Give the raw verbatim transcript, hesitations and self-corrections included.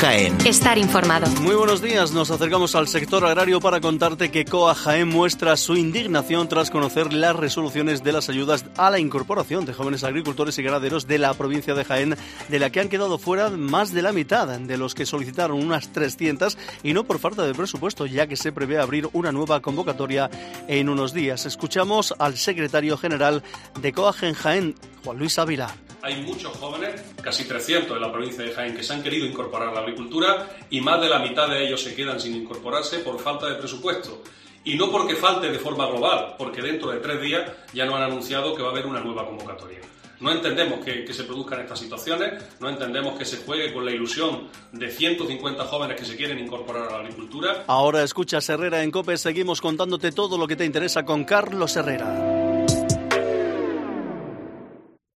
Jaén. Estar informado. Muy buenos días, nos acercamos al sector agrario para contarte que C O A Jaén muestra su indignación tras conocer las resoluciones de las ayudas a la incorporación de jóvenes agricultores y ganaderos de la provincia de Jaén, de la que han quedado fuera más de la mitad de los que solicitaron, unas trescientas, y no por falta de presupuesto, ya que se prevé abrir una nueva convocatoria en unos días. Escuchamos al secretario general de C O A Jaén, Juan Luis Ávila. Hay muchos jóvenes, casi trescientos en la provincia de Jaén, que se han querido incorporar a la agricultura y más de la mitad de ellos se quedan sin incorporarse por falta de presupuesto. Y no porque falte de forma global, porque dentro de tres días ya nos han anunciado que va a haber una nueva convocatoria. No entendemos que, que se produzcan estas situaciones, no entendemos que se juegue con la ilusión de ciento cincuenta jóvenes que se quieren incorporar a la agricultura. Ahora escuchas Herrera en COPE, seguimos contándote todo lo que te interesa con Carlos Herrera.